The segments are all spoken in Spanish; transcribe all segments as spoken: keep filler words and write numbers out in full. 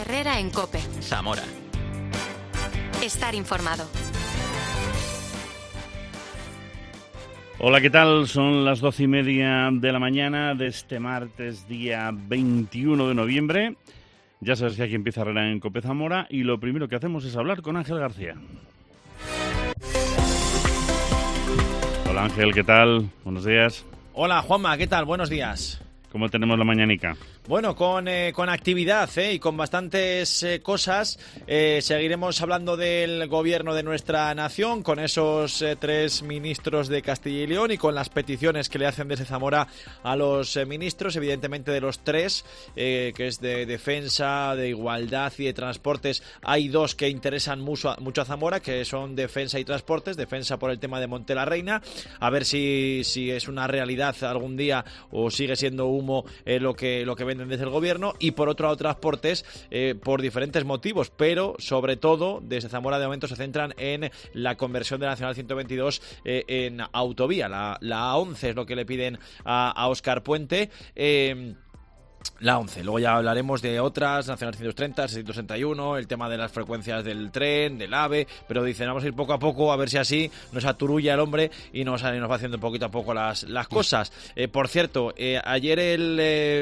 Herrera en COPE. Zamora. Estar informado. Hola, ¿qué tal? Son las doce y media de la mañana de este martes, día veintiuno de noviembre. Ya sabes que aquí empieza Herrera en COPE Zamora y lo primero que hacemos es hablar con Ángel García. Hola Ángel, ¿qué tal? Buenos días. Hola Juanma, ¿qué tal? Buenos días. ¿Cómo tenemos la mañanica? Bueno, con, eh, con actividad eh, y con bastantes eh, cosas. Eh, seguiremos hablando del gobierno de nuestra nación, con esos eh, tres ministros de Castilla y León y con las peticiones que le hacen desde Zamora a los eh, ministros, evidentemente de los tres, eh, que es de Defensa, de Igualdad y de Transportes. Hay dos que interesan mucho a, mucho a Zamora, que son Defensa y Transportes. Defensa por el tema de Monte la Reina, a ver si, si es una realidad algún día o sigue siendo humo eh, lo que, lo que ven desde el gobierno, y por otro lado transportes eh, por diferentes motivos, pero sobre todo desde Zamora de momento se centran en la conversión de la Nacional ciento veintidós eh, en autovía. La, la A once es lo que le piden a, a Óscar Puente. eh, La once, luego ya hablaremos de otras, Nacional seiscientos treinta, seiscientos sesenta y uno, el tema de las frecuencias del tren, del AVE, pero dicen, vamos a ir poco a poco a ver si así nos aturulla el hombre y nos, nos va haciendo poquito a poco las, las cosas. Eh, por cierto, eh, ayer el,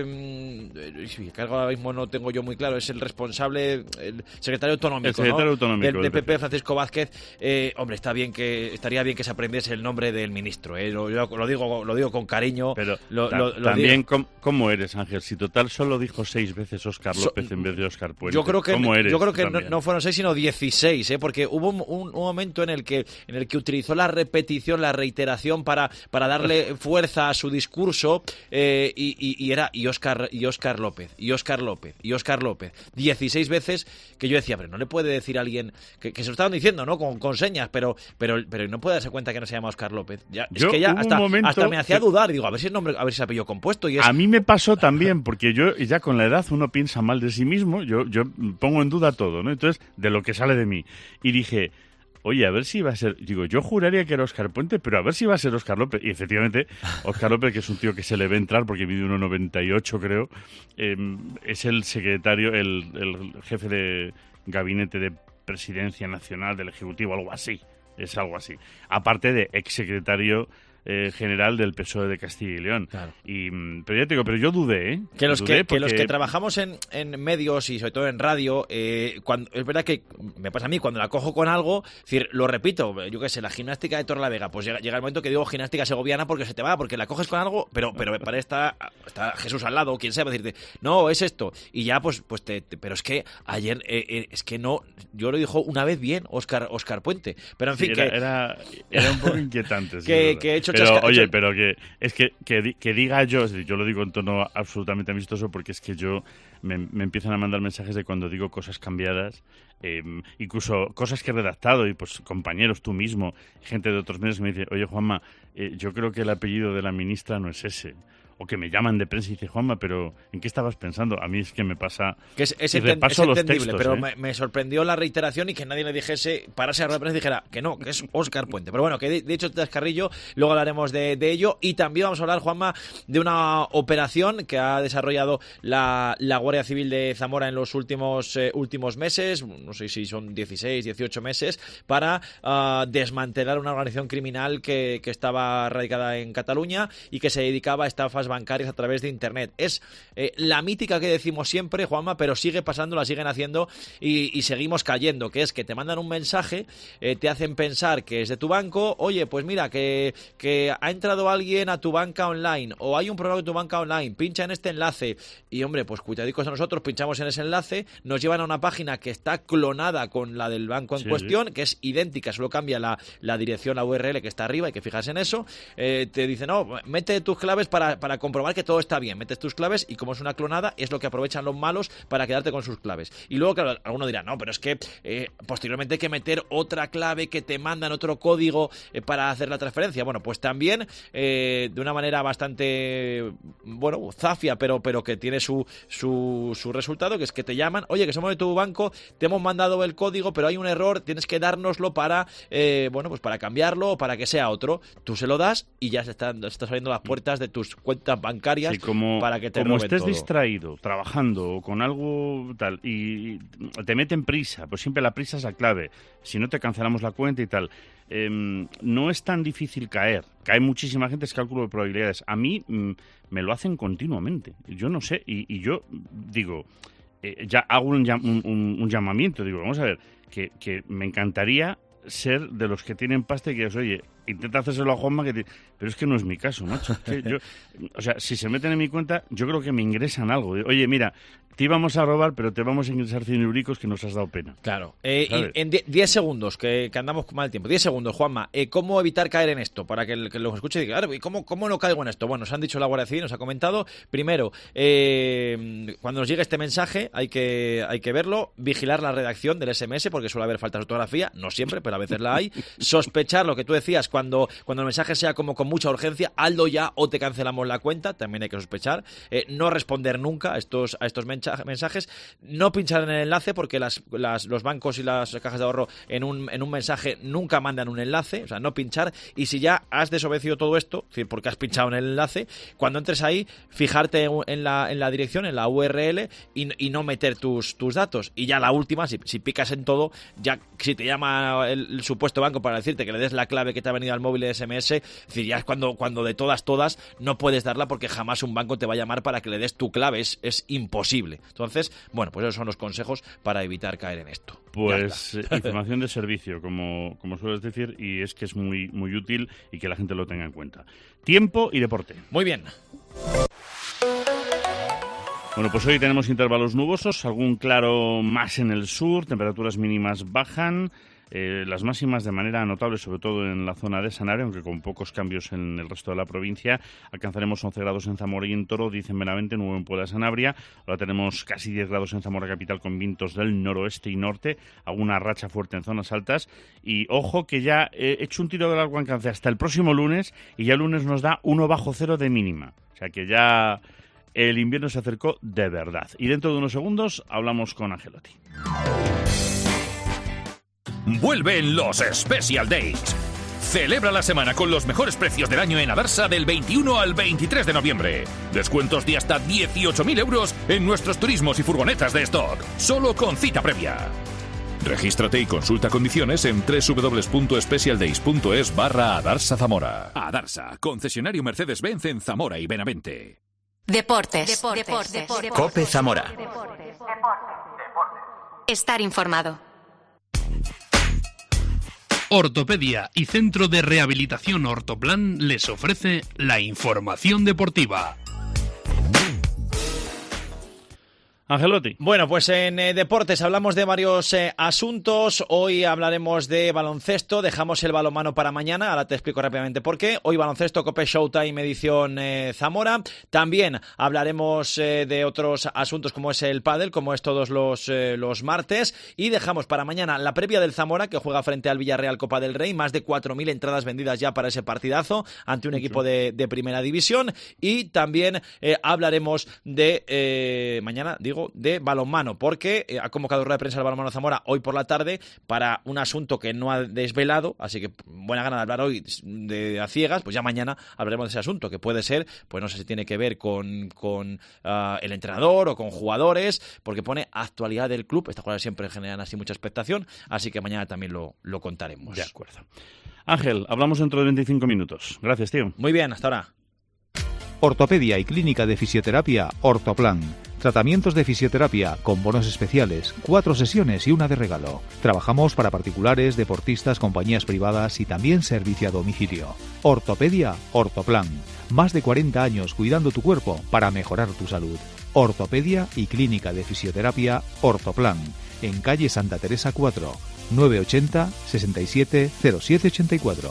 eh, que ahora mismo no tengo yo muy claro, es el responsable, el secretario autonómico, el secretario ¿no? autonómico del, del P P, Francisco Vázquez. Eh, hombre, está bien que estaría bien que se aprendiese el nombre del ministro, eh, lo, yo lo digo lo digo con cariño. Pero lo, ta- lo, lo también, digo. ¿cómo, ¿cómo eres, Ángel? Si total solo dijo seis veces Óscar López so, en vez de Óscar Puente. Yo creo que, ¿Cómo eres? Yo creo que no, también? no fueron seis, sino dieciséis, ¿eh? Porque hubo un, un, un momento en el que en el que utilizó la repetición, la reiteración para, para darle fuerza a su discurso, eh, y, y, y era y Óscar, y Óscar López, y Óscar López, y Óscar López. dieciséis veces que yo decía, pero no le puede decir a alguien que, que se lo estaban diciendo, ¿no? Con, con señas, pero, pero, pero no puede darse cuenta que no se llama Óscar López. Ya, es Yo, que ya hasta, hasta me hacía que... dudar, digo, a ver si el nombre, a ver si se apellido compuesto. Y es... A mí me pasó también, porque yo ya con la edad uno piensa mal de sí mismo, yo, yo pongo en duda todo, ¿no? Entonces, de lo que sale de mí. Y dije, oye, a ver si va a ser... Digo, yo juraría que era Óscar Puente, pero a ver si va a ser Óscar López. Y efectivamente, Óscar López, que es un tío que se le ve entrar, porque mide uno noventa y ocho, creo, eh, es el secretario, el, el jefe de gabinete de Presidencia Nacional del Ejecutivo, algo así. Es algo así. Aparte de exsecretario Eh, general del P S O E de Castilla y León. Claro. Y, pero ya te digo, pero yo dudé, ¿eh? Que los, dudé que, porque... que los que trabajamos en, en medios y sobre todo en radio, eh, cuando, es verdad que me pasa a mí, cuando la cojo con algo, es decir, lo repito, yo qué sé, la gimnástica de Torrelavega, pues llega, llega el momento que digo gimnástica segoviana porque se te va, porque la coges con algo, pero pero para está, está Jesús al lado, o quien sea, para decirte, no, es esto. Y ya, pues, pues te, te pero es que ayer, eh, eh, es que no, yo lo dijo una vez bien Óscar, Óscar Puente, pero en fin, sí, era, que... Era, era un poco inquietante. Sí, que, que he hecho pero, chasca... oye, hecho... pero que es que, que, que diga yo, yo lo digo en tono absolutamente amistoso porque es que yo me, me empiezan a mandar mensajes de cuando digo cosas cambiadas, eh, incluso cosas que he redactado y pues compañeros, tú mismo, gente de otros medios que me dice, oye Juanma, eh, yo creo que el apellido de la ministra no es ese. O que me llaman de prensa y dice, Juanma, pero ¿en qué estabas pensando? A mí es que me pasa... Que es, es, y enten es entendible, textos, pero ¿eh? me, me sorprendió la reiteración y que nadie le dijese, parase a la prensa y dijera que no, que es Óscar Puente. Pero bueno, que de, de hecho te descarrillo, luego hablaremos de, de ello. Y también vamos a hablar, Juanma, de una operación que ha desarrollado la, la Guardia Civil de Zamora en los últimos, eh, últimos meses, no sé si son dieciséis, dieciocho meses, para uh, desmantelar una organización criminal que, que estaba radicada en Cataluña y que se dedicaba a estafas bancarias a través de Internet. Es eh, la mítica que decimos siempre, Juanma, pero sigue pasando, la siguen haciendo y, y seguimos cayendo, que es que te mandan un mensaje, eh, te hacen pensar que es de tu banco, oye, pues mira, que, que ha entrado alguien a tu banca online o hay un problema de tu banca online, pincha en este enlace y, hombre, pues cuidadicos a nosotros, pinchamos en ese enlace, nos llevan a una página que está clonada con la del banco en sí, cuestión, sí. que es idéntica, solo cambia la, la dirección, la U R L que está arriba, hay que fijarse en eso, eh, te dicen, no, mete tus claves para, para comprobar que todo está bien, metes tus claves y como es una clonada es lo que aprovechan los malos para quedarte con sus claves. Y luego, claro, alguno dirá, no, pero es que eh, posteriormente hay que meter otra clave que te mandan otro código eh, para hacer la transferencia. Bueno, pues también eh, de una manera bastante, bueno, zafia, pero, pero que tiene su, su, su resultado, que es que te llaman, oye, que somos de tu banco, te hemos mandado el código, pero hay un error, tienes que dárnoslo para, eh, bueno, pues para cambiarlo o para que sea otro. Tú se lo das y ya se están, se están saliendo las puertas de tus cuentas cuentas bancarias sí, como, para que te como roben estés todo. distraído, trabajando o con algo tal, y, y te meten prisa, pues siempre la prisa es la clave. Si no, te cancelamos la cuenta y tal. Eh, no es tan difícil caer. Cae muchísima gente, es cálculo de probabilidades. A mí mm, me lo hacen continuamente. Yo no sé, y, y yo digo, eh, ya hago un, un, un, un llamamiento, digo, vamos a ver, que, que me encantaría ser de los que tienen pasta y que digas, oye, intenta hacérselo a Juanma, que te... pero es que no es mi caso, macho. Es que yo, o sea, si se meten en mi cuenta, yo creo que me ingresan algo. Oye, mira, te íbamos a robar, pero te vamos a ingresar cien euricos que nos has dado pena. Claro. Eh, en diez segundos, que, que andamos con mal tiempo. diez segundos, Juanma. Eh, ¿Cómo evitar caer en esto? Para que el que los escuche diga, claro, ¿cómo, ¿cómo no caigo en esto? Bueno, nos han dicho la Guardia Civil, nos ha comentado. Primero, eh, cuando nos llegue este mensaje, hay que, hay que verlo. Vigilar la redacción del ese eme ese, porque suele haber faltas de ortografía. No siempre, pero a veces la hay. Sospechar lo que tú decías, cuando, cuando el mensaje sea como con mucha urgencia, hazlo ya o te cancelamos la cuenta. También hay que sospechar. Eh, no responder nunca a estos, a estos mensajes. No pinchar en el enlace, porque las, las, los bancos y las cajas de ahorro en un, en un mensaje nunca mandan un enlace, o sea, no pinchar. Y si ya has desobedecido todo esto, es decir, porque has pinchado en el enlace, cuando entres ahí, fijarte en la, en la dirección, en la u erre ele y, y no meter tus, tus datos. Y ya la última, si, si picas en todo, ya si te llama el, el supuesto banco para decirte que le des la clave que te ha venido al móvil de ese eme ese, es decir, ya es cuando, cuando de todas, todas, no puedes darla, porque jamás un banco te va a llamar para que le des tu clave, es, es imposible. Entonces, bueno, pues esos son los consejos para evitar caer en esto. Pues eh, información de servicio, como, como sueles decir, y es que es muy, muy útil y que la gente lo tenga en cuenta. Tiempo y deporte. Muy bien. Bueno, pues hoy tenemos intervalos nubosos, algún claro más en el sur, temperaturas mínimas bajan. Eh, las máximas de manera notable, sobre todo en la zona de Sanabria, aunque con pocos cambios en el resto de la provincia. Alcanzaremos once grados en Zamora y en Toro, diez en Benavente, nueve en Puebla de Sanabria. Ahora tenemos casi diez grados en Zamora capital, con vientos del noroeste y norte, alguna racha fuerte en zonas altas. Y ojo que ya he hecho un tiro de largo alcance hasta el próximo lunes, y ya el lunes nos da uno bajo cero de mínima. O sea que ya el invierno se acercó de verdad. Y dentro de unos segundos hablamos con Angelotti. Vuelven los Special Days. Celebra la semana con los mejores precios del año en Adarsa del veintiuno al veintitrés de noviembre. Descuentos de hasta dieciocho mil euros en nuestros turismos y furgonetas de stock, solo con cita previa. Regístrate y consulta condiciones en doble u doble u doble u punto specialdays punto es barra Adarsa Zamora. Adarsa, concesionario Mercedes-Benz en Zamora y Benavente. Deportes. Deportes. Deportes. Deportes. Cope Zamora. Estar informado. Ortopedia y Centro de Rehabilitación Ortoplan les ofrece la información deportiva. Angelotti. Bueno, pues en eh, deportes hablamos de varios eh, asuntos. Hoy hablaremos de baloncesto, dejamos el balonmano para mañana, ahora te explico rápidamente por qué. Hoy baloncesto, Cope Showtime edición eh, Zamora. También hablaremos eh, de otros asuntos como es el pádel, como es todos los, eh, los martes. Y dejamos para mañana la previa del Zamora, que juega frente al Villarreal Copa del Rey. Más de cuatro mil entradas vendidas ya para ese partidazo ante un equipo de, de primera división. Y también eh, hablaremos de eh, mañana, digo, de balonmano, porque ha convocado rueda de prensa el balonmano Zamora hoy por la tarde para un asunto que no ha desvelado, así que buena gana de hablar hoy de a ciegas, pues ya mañana hablaremos de ese asunto, que puede ser, pues no sé si tiene que ver con, con uh, el entrenador o con jugadores, porque pone actualidad del club. Estas cosas siempre generan así mucha expectación, así que mañana también lo, lo contaremos. De acuerdo. Ángel, hablamos dentro de veinticinco minutos. Gracias, tío. Muy bien, hasta ahora. Ortopedia y Clínica de Fisioterapia Ortoplan. Tratamientos de fisioterapia con bonos especiales, cuatro sesiones y una de regalo. Trabajamos para particulares, deportistas, compañías privadas y también servicio a domicilio. Ortopedia Ortoplan. Más de cuarenta años cuidando tu cuerpo para mejorar tu salud. Ortopedia y Clínica de Fisioterapia Ortoplan. En calle Santa Teresa cuatro, nueve ochenta, sesenta y siete, cero siete ochenta y cuatro.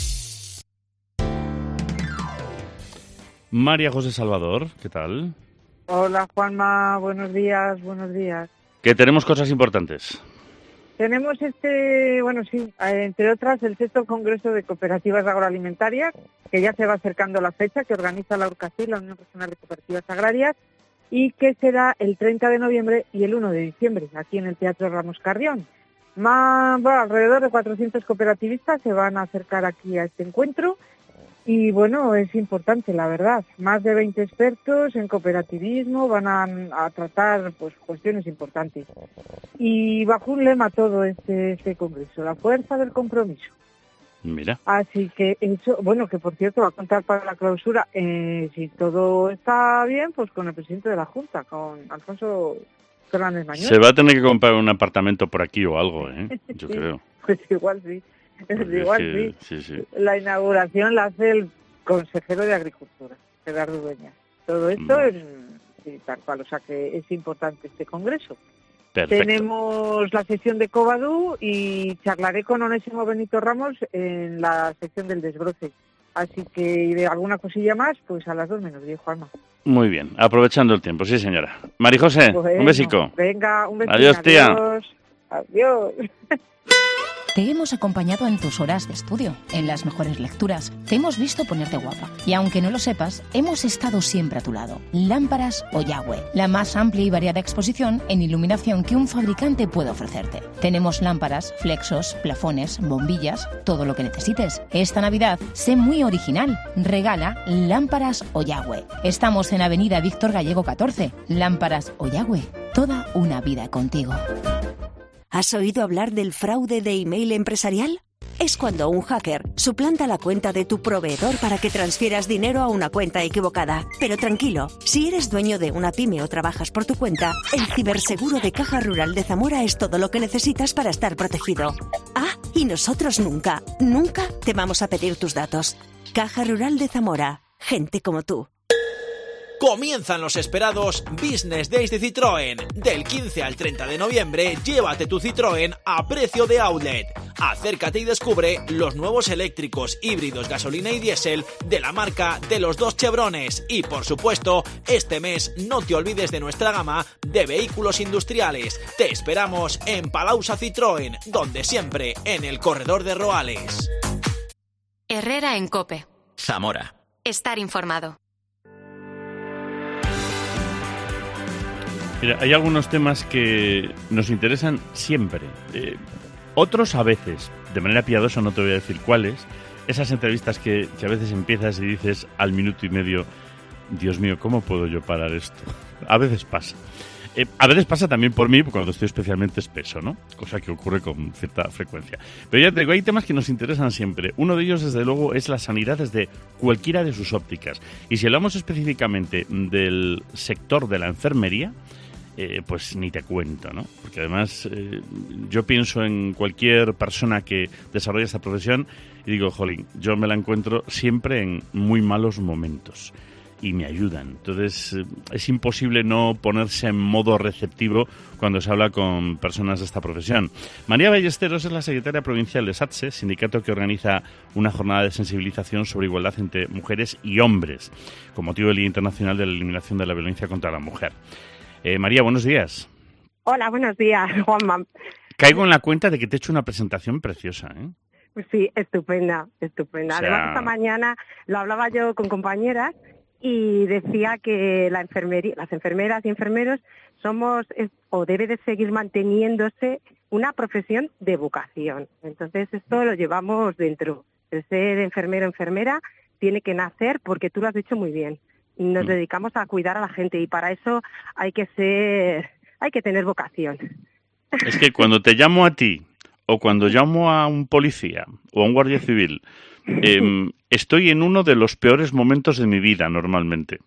María José Salvador, ¿qué tal? Hola Juanma, buenos días, buenos días. Que tenemos cosas importantes. Tenemos este, bueno sí, entre otras el sexto Congreso de Cooperativas Agroalimentarias, que ya se va acercando la fecha, que organiza la URCACI, la Unión Regional de Cooperativas Agrarias, y que será el treinta de noviembre y el uno de diciembre, aquí en el Teatro Ramos Carrión. Más, bueno, alrededor de cuatrocientos cooperativistas se van a acercar aquí a este encuentro. Y bueno, es importante, la verdad. Más de veinte expertos en cooperativismo van a, a tratar pues cuestiones importantes. Y bajo un lema todo este, este congreso, la fuerza del compromiso. Mira. Así que eso, bueno, que por cierto va a contar para la clausura, eh, si todo está bien, pues con el presidente de la Junta, con Alfonso Fernández Mañón. Se va a tener que comprar un apartamento por aquí o algo, ¿eh? Yo Sí, creo. Pues igual sí. Porque Igual es que- sí. sí, sí. La inauguración la hace el consejero de Agricultura, Gerardo Dueñas. Todo esto Vale. en, sí, tal cual, o sea que es importante este congreso. Perfecto. Tenemos la sesión de Covadú y charlaré con Onésimo Benito Ramos en la sección del desbroce. Así que y de alguna cosilla más, pues a las dos menos diez, Juanma. Muy bien, aprovechando el tiempo, sí señora. María José, Bueno, un besico. Venga, un besito. Adiós, tía. Adiós. Adiós. Te hemos acompañado en tus horas de estudio, en las mejores lecturas. Te hemos visto ponerte guapa. Y aunque no lo sepas, hemos estado siempre a tu lado. Lámparas Oyagüe, la más amplia y variada exposición en iluminación que un fabricante puede ofrecerte. Tenemos lámparas, flexos, plafones, bombillas, todo lo que necesites. Esta Navidad, sé muy original. Regala Lámparas Oyagüe. Estamos en Avenida Víctor Gallego catorce. Lámparas Oyagüe. Toda una vida contigo. ¿Has oído hablar del fraude de email empresarial? Es cuando un hacker suplanta la cuenta de tu proveedor para que transfieras dinero a una cuenta equivocada. Pero tranquilo, si eres dueño de una pyme o trabajas por tu cuenta, el ciberseguro de Caja Rural de Zamora es todo lo que necesitas para estar protegido. Ah, y nosotros nunca, nunca te vamos a pedir tus datos. Caja Rural de Zamora. Gente como tú. Comienzan los esperados Business Days de Citroën. Del quince al treinta de noviembre, llévate tu Citroën a precio de outlet. Acércate y descubre los nuevos eléctricos, híbridos, gasolina y diésel de la marca de los dos Chevrones. Y por supuesto, este mes no te olvides de nuestra gama de vehículos industriales. Te esperamos en Palausa Citroën, donde siempre, en el corredor de Roales. Herrera en COPE. Zamora. Estar informado. Mira, hay algunos temas que nos interesan siempre. Eh, otros a veces, de manera piadosa, no te voy a decir cuáles. Esas entrevistas que, que a veces empiezas y dices al minuto y medio, Dios mío, ¿cómo puedo yo parar esto? A veces pasa. Eh, a veces pasa también por mí cuando estoy especialmente espeso, ¿no? Cosa que ocurre con cierta frecuencia. Pero ya te digo, hay temas que nos interesan siempre. Uno de ellos, desde luego, es la sanidad desde cualquiera de sus ópticas. Y si hablamos específicamente del sector de la enfermería, Eh, pues ni te cuento, ¿no? Porque además eh, yo pienso en cualquier persona que desarrolla esta profesión y digo, jolín, yo me la encuentro siempre en muy malos momentos y me ayudan. Entonces eh, es imposible no ponerse en modo receptivo cuando se habla con personas de esta profesión. María Ballesteros es la secretaria provincial de SATSE, sindicato que organiza una jornada de sensibilización sobre igualdad entre mujeres y hombres, con motivo del Día Internacional de la Eliminación de la Violencia contra la Mujer. Eh, María, buenos días. Hola, buenos días, Juanma. Caigo en la cuenta de que te he hecho una presentación preciosa, ¿eh? Pues sí, estupenda, estupenda. O sea... Además, esta mañana lo hablaba yo con compañeras y decía que la enfermería, las enfermeras y enfermeros somos, es, o debe de seguir manteniéndose, una profesión de vocación. Entonces, esto lo llevamos dentro. El ser enfermero o enfermera tiene que nacer, porque tú lo has dicho muy bien. Nos dedicamos a cuidar a la gente y para eso hay que ser, hay que tener vocación. Es que cuando te llamo a ti o cuando llamo a un policía o a un guardia civil, eh, estoy en uno de los peores momentos de mi vida normalmente.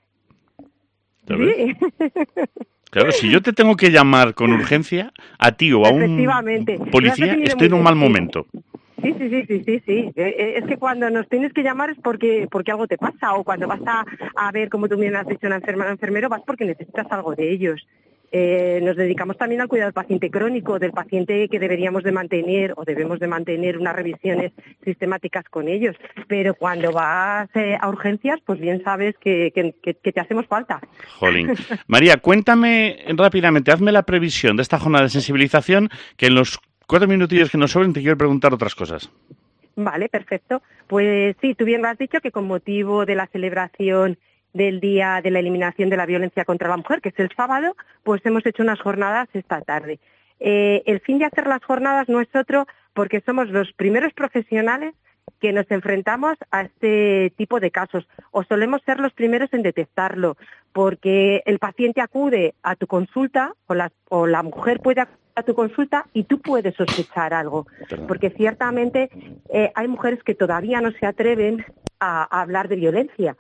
¿Sabes? Sí. Claro, si yo te tengo que llamar con urgencia a ti o a un policía, estoy en un mal momento. Sí, sí, sí, sí, sí, sí. Es que cuando nos tienes que llamar es porque porque algo te pasa, o cuando vas a, a ver, como tú bien has dicho, una enfermera o enfermero, vas porque necesitas algo de ellos. Eh, nos dedicamos también al cuidado del paciente crónico, del paciente que deberíamos de mantener o debemos de mantener unas revisiones sistemáticas con ellos. Pero cuando vas eh, a urgencias, pues bien sabes que, que, que, que te hacemos falta. Jolín. María, cuéntame rápidamente, hazme la previsión de esta jornada de sensibilización, que en los cuatro minutillos que nos sobren te quiero preguntar otras cosas. Vale, perfecto. Pues sí, tú bien lo has dicho que con motivo de la celebración del Día de la Eliminación de la Violencia contra la Mujer, que es el sábado, pues hemos hecho unas jornadas esta tarde. Eh, el fin de hacer las jornadas no es otro porque somos los primeros profesionales que nos enfrentamos a este tipo de casos o solemos ser los primeros en detectarlo, porque el paciente acude a tu consulta o la, o la mujer puede acudir a tu consulta y tú puedes sospechar algo, porque ciertamente eh, hay mujeres que todavía no se atreven a, a hablar de violencia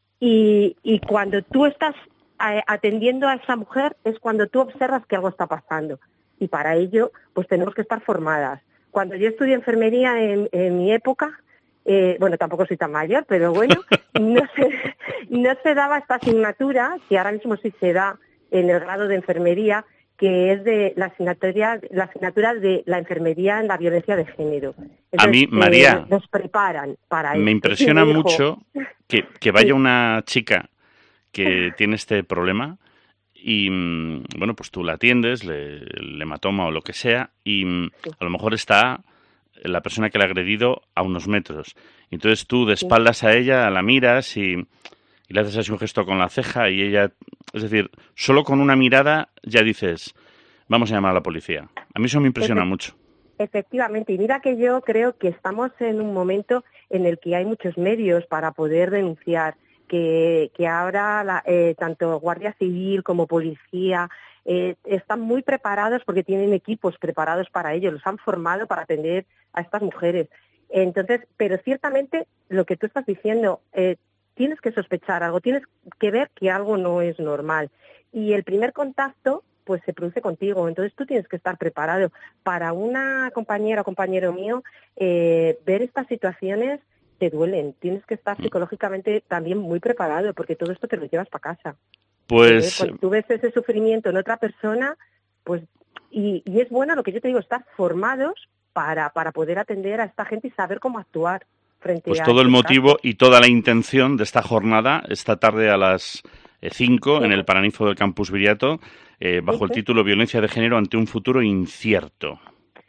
y, y cuando tú estás eh, atendiendo a esa mujer es cuando tú observas que algo está pasando y para ello pues tenemos que estar formadas. Cuando yo estudié enfermería en, en mi época, eh, bueno, tampoco soy tan mayor, pero bueno, no se, no se daba esta asignatura, que ahora mismo sí se da en el grado de enfermería, que es de la asignatura, la asignatura de la enfermería en la violencia de género. Entonces, a mí, María, eh, nos preparan para me esto. impresiona Sí, me mucho que, que vaya una chica que tiene este problema y, bueno, pues tú la atiendes, le, le hematoma o lo que sea, y a lo mejor está la persona que la ha agredido a unos metros. Entonces tú de espaldas a ella la miras y, y le haces así un gesto con la ceja y ella... Es decir, solo con una mirada ya dices, vamos a llamar a la policía. A mí eso me impresiona Efe- mucho. Efectivamente, y mira que yo creo que estamos en un momento en el que hay muchos medios para poder denunciar, que, que ahora la, eh, tanto Guardia Civil como Policía eh, están muy preparados porque tienen equipos preparados para ello, los han formado para atender a estas mujeres. Entonces, pero ciertamente lo que tú estás diciendo, eh, tienes que sospechar algo, tienes que ver que algo no es normal. Y el primer contacto, pues se produce contigo. Entonces tú tienes que estar preparado. Para una compañera o compañero mío, eh, ver estas situaciones te duelen. Tienes que estar psicológicamente también muy preparado, porque todo esto te lo llevas para casa. Pues... Cuando tú ves ese sufrimiento en otra persona, pues y, y es bueno lo que yo te digo, estar formados para, para poder atender a esta gente y saber cómo actuar. Pues todo el motivo y toda la intención de esta jornada, esta tarde a las cinco, en el Paraninfo del Campus Viriato, eh, bajo el título Violencia de Género ante un futuro incierto.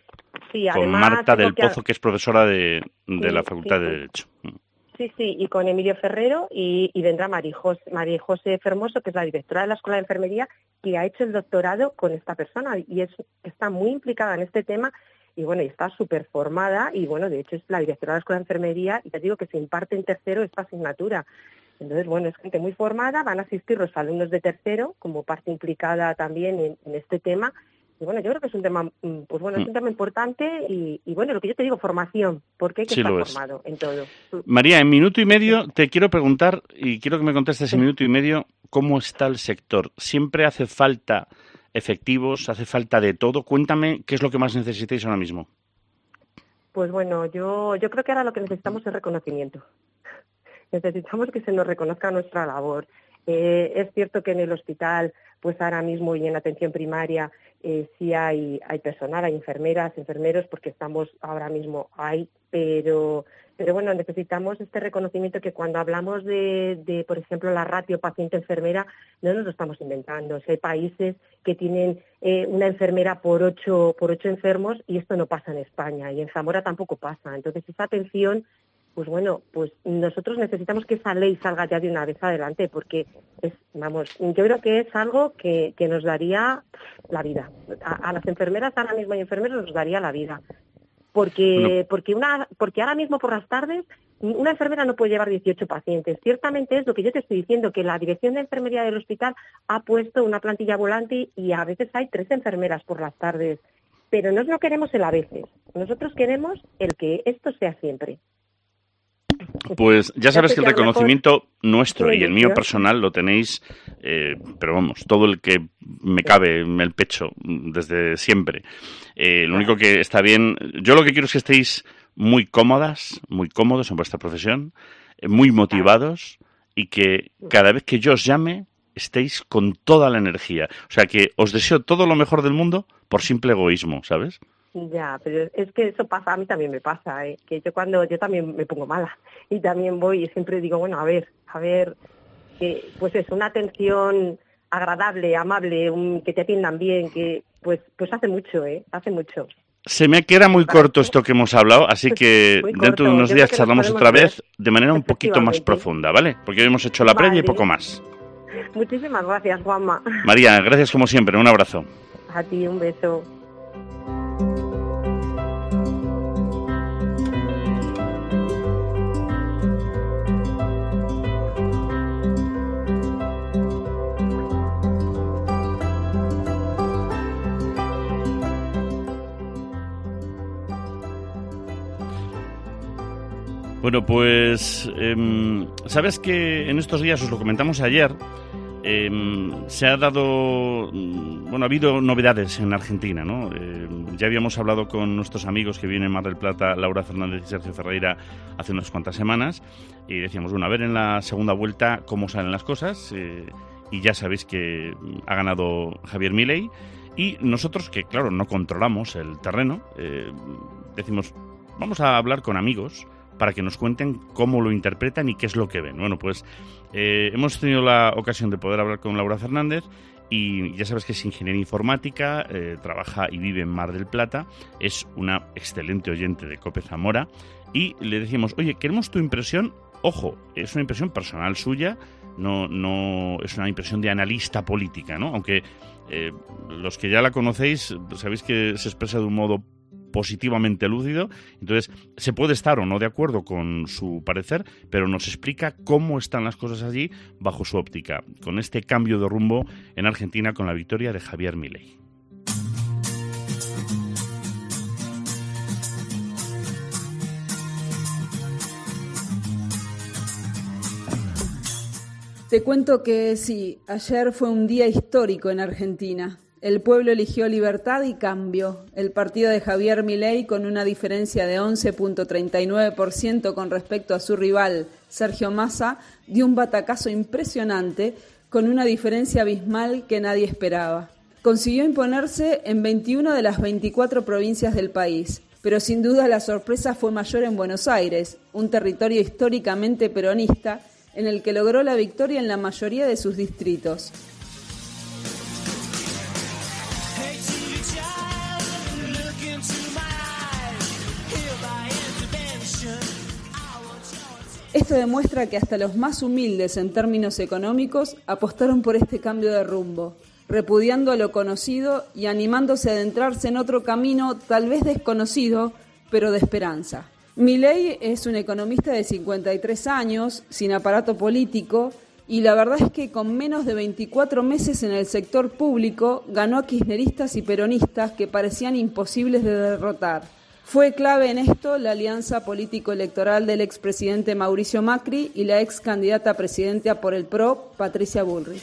Sí, con además, Marta del que... Pozo, que es profesora de, de sí, la Facultad sí, de sí. Derecho. Sí, sí, y con Emilio Ferrero y, y vendrá María José, María José Fermoso, que es la directora de la Escuela de Enfermería, que ha hecho el doctorado con esta persona y es, está muy implicada en este tema. Y bueno, y está súper formada y bueno, de hecho es la directora de la Escuela de Enfermería y te digo que se imparte en tercero esta asignatura. Entonces, bueno, es gente muy formada, van a asistir los alumnos de tercero como parte implicada también en, en este tema. Y bueno, yo creo que es un tema, pues bueno, es un tema importante y, y bueno, lo que yo te digo, formación, porque hay que Sí, estar lo es. formado en todo. María, en minuto y medio te quiero preguntar, y quiero que me contestes en minuto y medio, ¿cómo está el sector? ¿Siempre hace falta efectivos, hace falta de todo? Cuéntame qué es lo que más necesitáis ahora mismo. Pues bueno, yo, yo creo que ahora lo que necesitamos es reconocimiento. Necesitamos que se nos reconozca nuestra labor. Eh, es cierto que en el hospital, pues ahora mismo y en atención primaria, eh, sí hay, hay personal, hay enfermeras, enfermeros, porque estamos ahora mismo ahí, pero, pero bueno, necesitamos este reconocimiento que cuando hablamos de, de, por ejemplo, la ratio paciente-enfermera, no nos lo estamos inventando. Si hay países que tienen eh, una enfermera por ocho, por ocho enfermos y esto no pasa en España y en Zamora tampoco pasa. Entonces, esa atención, pues bueno, pues nosotros necesitamos que esa ley salga ya de una vez adelante, porque es, vamos, yo creo que es algo que, que nos daría la vida. A, a las enfermeras ahora mismo y enfermeros nos daría la vida. Porque, bueno. porque una, porque ahora mismo por las tardes una enfermera no puede llevar dieciocho pacientes. Ciertamente es lo que yo te estoy diciendo, que la dirección de enfermería del hospital ha puesto una plantilla volante y a veces hay tres enfermeras por las tardes. Pero no lo queremos el a veces. Nosotros queremos el que esto sea siempre. Pues ya sabes que el reconocimiento nuestro y el mío personal lo tenéis, eh, pero vamos, todo el que me cabe en el pecho desde siempre. Eh, lo único que está bien, yo lo que quiero es que estéis muy cómodas, muy cómodos en vuestra profesión, eh, muy motivados y que cada vez que yo os llame estéis con toda la energía. O sea, que os deseo todo lo mejor del mundo por simple egoísmo, ¿sabes? Ya, pero es que eso pasa, a mí también me pasa, ¿eh? Que yo cuando, yo también me pongo mala y también voy y siempre digo, bueno, a ver, a ver, que pues es una atención agradable, amable, un, que te atiendan bien, que pues pues hace mucho, ¿eh? Hace mucho. Se me queda muy corto esto que hemos hablado, así que dentro de unos días charlamos otra vez de manera un poquito más profunda, ¿vale? Porque hoy hemos hecho la previa y poco más. Muchísimas gracias, Juanma. María, gracias como siempre, un abrazo. A ti, un beso. Bueno, pues eh, sabes que en estos días, os lo comentamos ayer, eh, se ha dado, bueno, ha habido novedades en Argentina, ¿no? Eh, ya habíamos hablado con nuestros amigos que vienen en Mar del Plata, Laura Fernández y Sergio Ferreira, hace unas cuantas semanas, y decíamos, bueno, a ver en la segunda vuelta cómo salen las cosas, eh, y ya sabéis que ha ganado Javier Milei, y nosotros, que claro, no controlamos el terreno, eh, decimos, vamos a hablar con amigos para que nos cuenten cómo lo interpretan y qué es lo que ven. Bueno, pues eh, hemos tenido la ocasión de poder hablar con Laura Fernández y ya sabes que es ingeniera informática, eh, trabaja y vive en Mar del Plata, es una excelente oyente de COPE Zamora y le decimos, oye, queremos tu impresión, ojo, es una impresión personal suya, no, no es una impresión de analista política, ¿no? Aunque eh, los que ya la conocéis sabéis que se expresa de un modo positivamente lúcido, entonces se puede estar o no de acuerdo con su parecer, pero nos explica cómo están las cosas allí bajo su óptica, con este cambio de rumbo en Argentina con la victoria de Javier Milei. Te cuento que sí, ayer fue un día histórico en Argentina. El pueblo eligió libertad y cambio. El partido de Javier Milei, con una diferencia de once punto treinta y nueve por ciento con respecto a su rival Sergio Massa, dio un batacazo impresionante con una diferencia abismal que nadie esperaba. Consiguió imponerse en veintiuna de las veinticuatro provincias del país, pero sin duda la sorpresa fue mayor en Buenos Aires, un territorio históricamente peronista en el que logró la victoria en la mayoría de sus distritos. Esto demuestra que hasta los más humildes en términos económicos apostaron por este cambio de rumbo, repudiando a lo conocido y animándose a adentrarse en otro camino tal vez desconocido, pero de esperanza. Milei es un economista de cincuenta y tres años, sin aparato político, y la verdad es que con menos de veinticuatro meses en el sector público ganó a kirchneristas y peronistas que parecían imposibles de derrotar. Fue clave en esto la alianza político-electoral del expresidente Mauricio Macri y la ex candidata a presidenta por el P R O, Patricia Bullrich.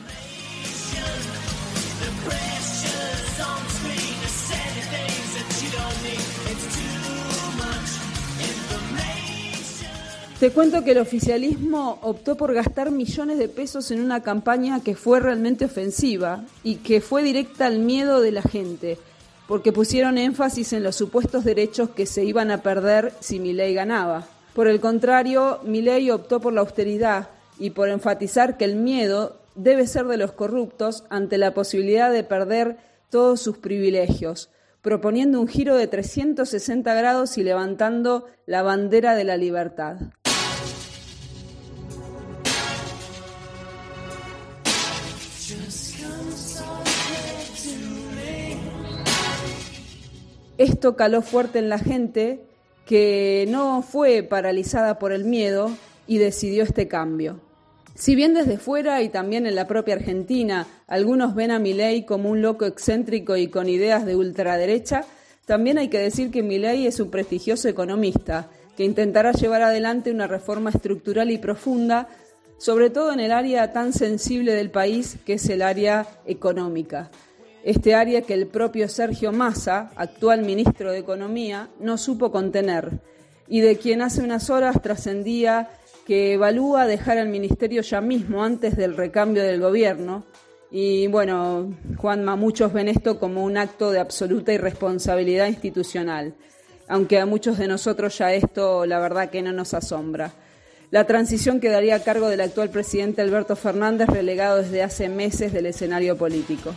Te cuento que el oficialismo optó por gastar millones de pesos en una campaña que fue realmente ofensiva y que fue directa al miedo de la gente, porque pusieron énfasis en los supuestos derechos que se iban a perder si Milei ganaba. Por el contrario, Milei optó por la austeridad y por enfatizar que el miedo debe ser de los corruptos ante la posibilidad de perder todos sus privilegios, proponiendo un giro de trescientos sesenta grados y levantando la bandera de la libertad. Esto caló fuerte en la gente, que no fue paralizada por el miedo y decidió este cambio. Si bien desde fuera y también en la propia Argentina algunos ven a Milei como un loco excéntrico y con ideas de ultraderecha, también hay que decir que Milei es un prestigioso economista que intentará llevar adelante una reforma estructural y profunda, sobre todo en el área tan sensible del país que es el área económica. Este área que el propio Sergio Massa, actual ministro de Economía, no supo contener y de quien hace unas horas trascendía que evalúa dejar el ministerio ya mismo antes del recambio del gobierno. Y bueno, Juanma, muchos ven esto como un acto de absoluta irresponsabilidad institucional, aunque a muchos de nosotros ya esto la verdad que no nos asombra. La transición quedaría a cargo del actual presidente Alberto Fernández, relegado desde hace meses del escenario político.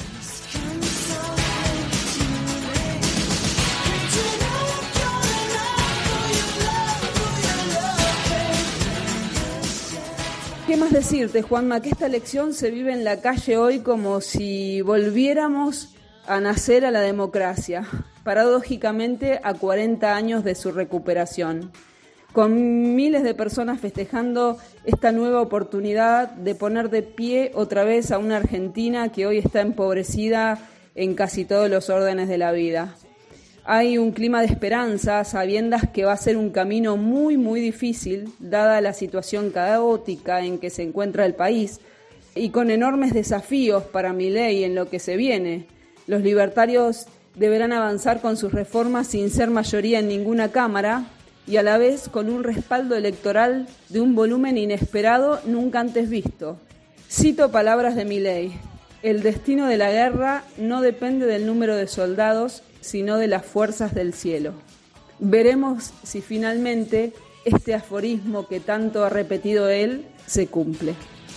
¿Qué más decirte, Juanma? Que esta elección se vive en la calle hoy como si volviéramos a nacer a la democracia, paradójicamente a cuarenta años de su recuperación, con miles de personas festejando esta nueva oportunidad de poner de pie otra vez a una Argentina que hoy está empobrecida en casi todos los órdenes de la vida. Hay un clima de esperanza, sabiendas que va a ser un camino muy, muy difícil, dada la situación caótica en que se encuentra el país, y con enormes desafíos para Milei en lo que se viene. Los libertarios deberán avanzar con sus reformas sin ser mayoría en ninguna cámara y a la vez con un respaldo electoral de un volumen inesperado nunca antes visto. Cito palabras de Milei: el destino de la guerra no depende del número de soldados, sino de las fuerzas del cielo. Veremos si finalmente este aforismo que tanto ha repetido él se cumple.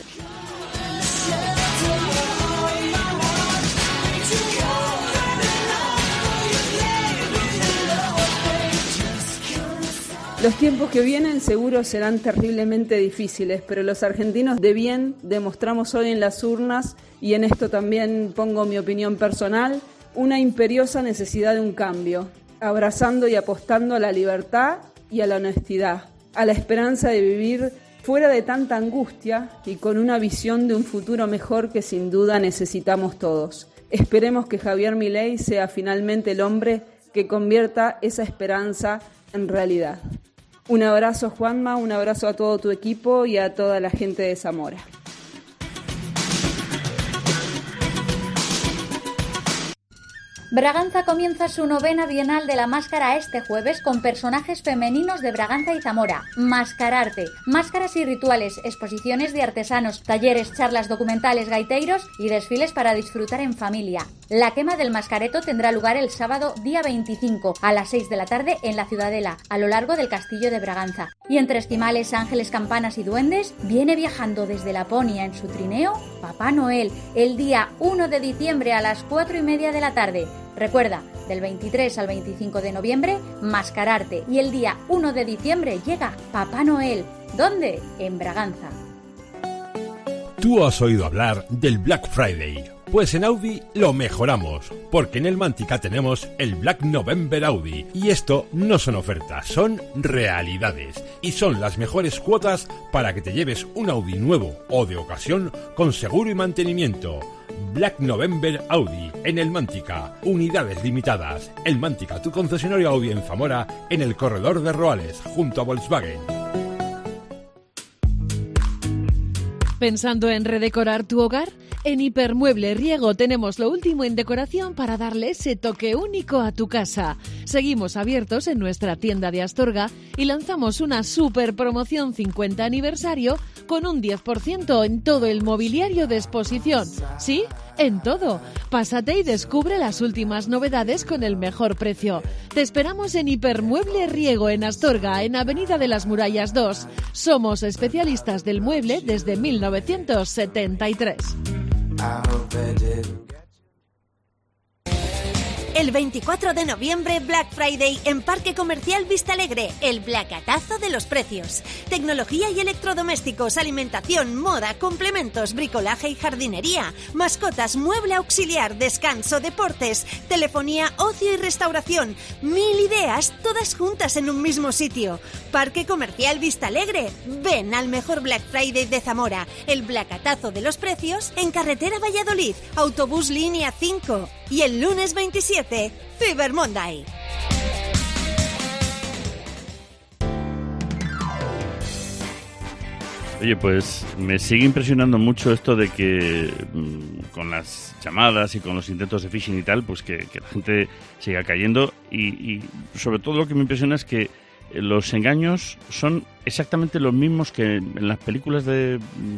Los tiempos que vienen seguro serán terriblemente difíciles, pero los argentinos de bien demostramos hoy en las urnas, y en esto también pongo mi opinión personal, una imperiosa necesidad de un cambio, abrazando y apostando a la libertad y a la honestidad, a la esperanza de vivir fuera de tanta angustia y con una visión de un futuro mejor que sin duda necesitamos todos. Esperemos que Javier Milei sea finalmente el hombre que convierta esa esperanza en realidad. Un abrazo, Juanma, un abrazo a todo tu equipo y a toda la gente de Zamora. Braganza comienza su novena Bienal de la Máscara este jueves con personajes femeninos de Braganza y Zamora. Mascararte, máscaras y rituales, exposiciones de artesanos, talleres, charlas documentales, gaiteiros y desfiles para disfrutar en familia. La quema del mascareto tendrá lugar el sábado día veinticinco a las seis de la tarde en la Ciudadela, a lo largo del castillo de Braganza. Y entre esquimales, ángeles, campanas y duendes, viene viajando desde Laponia en su trineo Papá Noel, el día uno de diciembre a las cuatro y media de la tarde. Recuerda, del veintitrés al veinticinco de noviembre, Mascararte, y el día uno de diciembre llega Papá Noel. ¿Dónde? En Braganza. ¿Tú has oído hablar del Black Friday? Pues en Audi lo mejoramos, porque en el Mántica tenemos el Black November Audi, y esto no son ofertas, son realidades, y son las mejores cuotas para que te lleves un Audi nuevo o de ocasión con seguro y mantenimiento. Black November Audi en el Mántica, unidades limitadas. El Mántica, tu concesionario Audi en Zamora, en el corredor de Roales, junto a Volkswagen. ¿Pensando en redecorar tu hogar? En Hipermueble Riego tenemos lo último en decoración para darle ese toque único a tu casa. Seguimos abiertos en nuestra tienda de Astorga y lanzamos una super promoción cincuenta aniversario con un diez por ciento en todo el mobiliario de exposición. ¿Sí? En todo. Pásate y descubre las últimas novedades con el mejor precio. Te esperamos en Hipermueble Riego en Astorga, en Avenida de las Murallas dos. Somos especialistas del mueble desde mil novecientos setenta y tres. El veinticuatro de noviembre, Black Friday en Parque Comercial Vistalegre, el blacatazo de los precios. Tecnología y electrodomésticos, alimentación, moda, complementos, bricolaje y jardinería, mascotas, mueble auxiliar, descanso, deportes, telefonía, ocio y restauración. Mil ideas, todas juntas en un mismo sitio. Parque Comercial Vistalegre. Ven al mejor Black Friday de Zamora, el blacatazo de los precios en Carretera Valladolid, autobús línea cinco. Y el lunes veintisiete, Cyber Monday. Oye, pues me sigue impresionando mucho esto de que mmm, con las llamadas y con los intentos de phishing y tal, pues que, que la gente siga cayendo y, y sobre todo lo que me impresiona es que los engaños son exactamente los mismos que en las películas de mmm,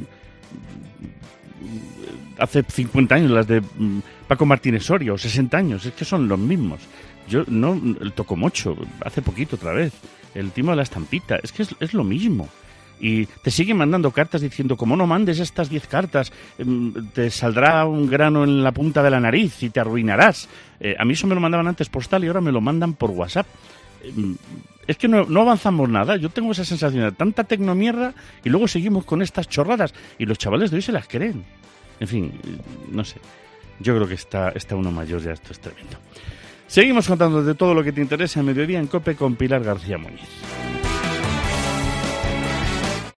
hace cincuenta años, las de mmm, Paco Martínez Soria, o sesenta años, es que son los mismos. Yo no, el Tocomocho, hace poquito otra vez, el timo de la estampita, es que es, es lo mismo. Y te siguen mandando cartas diciendo, como no mandes estas diez cartas, te saldrá un grano en la punta de la nariz y te arruinarás. Eh, a mí eso me lo mandaban antes postal y ahora me lo mandan por WhatsApp. Eh, es que no, no avanzamos nada. Yo tengo esa sensación de tanta tecnomierda y luego seguimos con estas chorradas y los chavales de hoy se las creen. En fin, no sé. Yo creo que está, está uno mayor ya, esto es tremendo. Seguimos contando de todo lo que te interesa en Mediodía en COPE con Pilar García Muñiz.